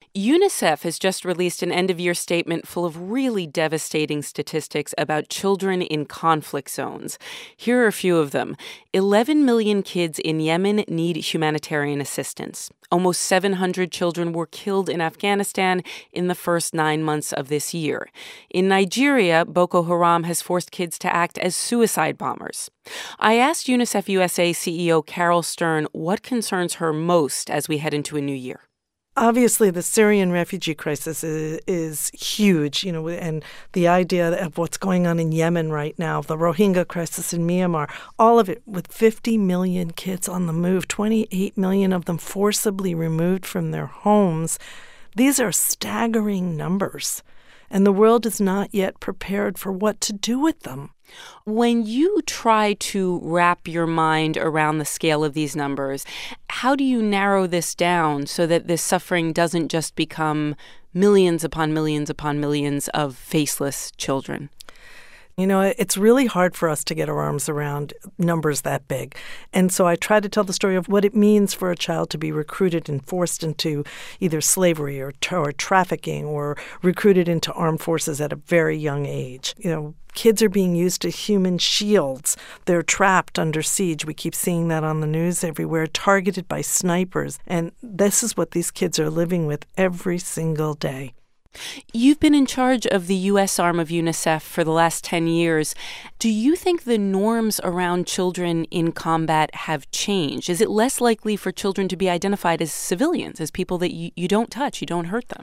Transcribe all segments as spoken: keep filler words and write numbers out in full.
UNICEF has just released an end-of-year statement full of really devastating statistics about children in conflict zones. Here are a few of them. eleven million kids in Yemen need humanitarian assistance. Almost seven hundred children were killed in Afghanistan in the first nine months of this year. In Nigeria, Boko Haram has forced kids to act as suicide bombers. I asked UNICEF U S A C E O Carol Stern what concerns her most as we head into a new year. Obviously, the Syrian refugee crisis is, is huge, you know, and the idea of what's going on in Yemen right now, the Rohingya crisis in Myanmar, all of it with fifty million kids on the move, twenty-eight million of them forcibly removed from their homes. These are staggering numbers, and the world is not yet prepared for what to do with them. When you try to wrap your mind around the scale of these numbers, how do you narrow this down so that this suffering doesn't just become millions upon millions upon millions of faceless children? You know, it's really hard for us to get our arms around numbers that big. And so I try to tell the story of what it means for a child to be recruited and forced into either slavery or, or trafficking or recruited into armed forces at a very young age. You know, kids are being used as human shields. They're trapped under siege. We keep seeing that on the news everywhere, targeted by snipers. And this is what these kids are living with every single day. You've been in charge of the U S arm of UNICEF for the last ten years. Do you think the norms around children in combat have changed? Is it less likely for children to be identified as civilians, as people that you, you don't touch, you don't hurt them?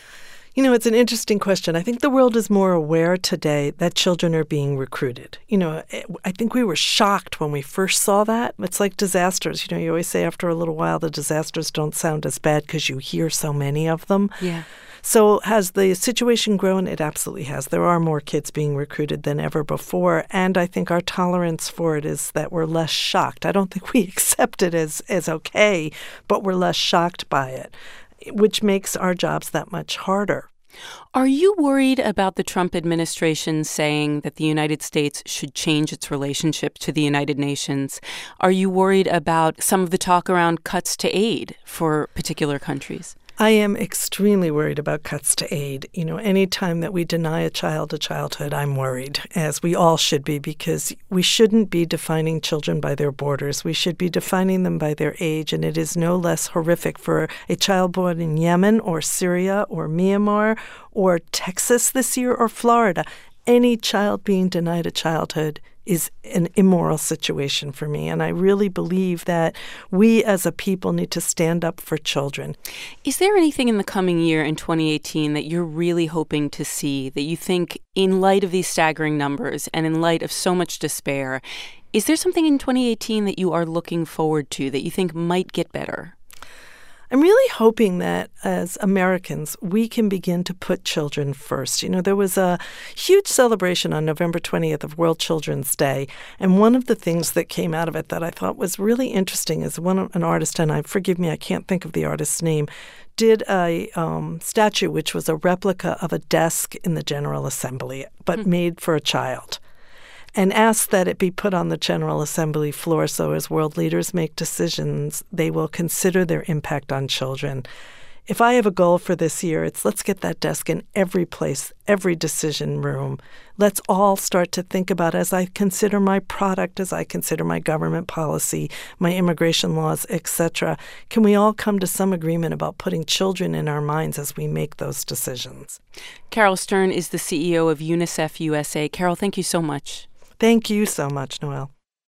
You know, it's an interesting question. I think the world is more aware today that children are being recruited. You know, I think we were shocked when we first saw that. It's like disasters. You know, you always say after a little while the disasters don't sound as bad because you hear so many of them. Yeah. So has the situation grown? It absolutely has. There are more kids being recruited than ever before, and I think our tolerance for it is that we're less shocked. I don't think we accept it as, as okay, but we're less shocked by it, which makes our jobs that much harder. Are you worried about the Trump administration saying that the United States should change its relationship to the United Nations? Are you worried about some of the talk around cuts to aid for particular countries? I am extremely worried about cuts to aid. You know, any time that we deny a child a childhood, I'm worried, as we all should be, because we shouldn't be defining children by their borders. We should be defining them by their age, and it is no less horrific for a child born in Yemen or Syria or Myanmar or Texas this year or Florida. Any child being denied a childhood is an immoral situation for me. And I really believe that we as a people need to stand up for children. Is there anything in the coming year in twenty eighteen that you're really hoping to see, that you think, in light of these staggering numbers and in light of so much despair, is there something in twenty eighteen that you are looking forward to that you think might get better? I'm really hoping that as Americans, we can begin to put children first. You know, there was a huge celebration on November twentieth of World Children's Day. And one of the things that came out of it that I thought was really interesting is one an artist, and I forgive me, I can't think of the artist's name, did a um, statue which was a replica of a desk in the General Assembly, but mm-hmm. made for a child, and asked that it be put on the General Assembly floor so as world leaders make decisions, they will consider their impact on children. If I have a goal for this year, it's let's get that desk in every place, every decision room. Let's all start to think about, as I consider my product, as I consider my government policy, my immigration laws, et cetera, can we all come to some agreement about putting children in our minds as we make those decisions? Carol Stern is the C E O of UNICEF U S A. Carol, thank you so much. Thank you so much, Noelle.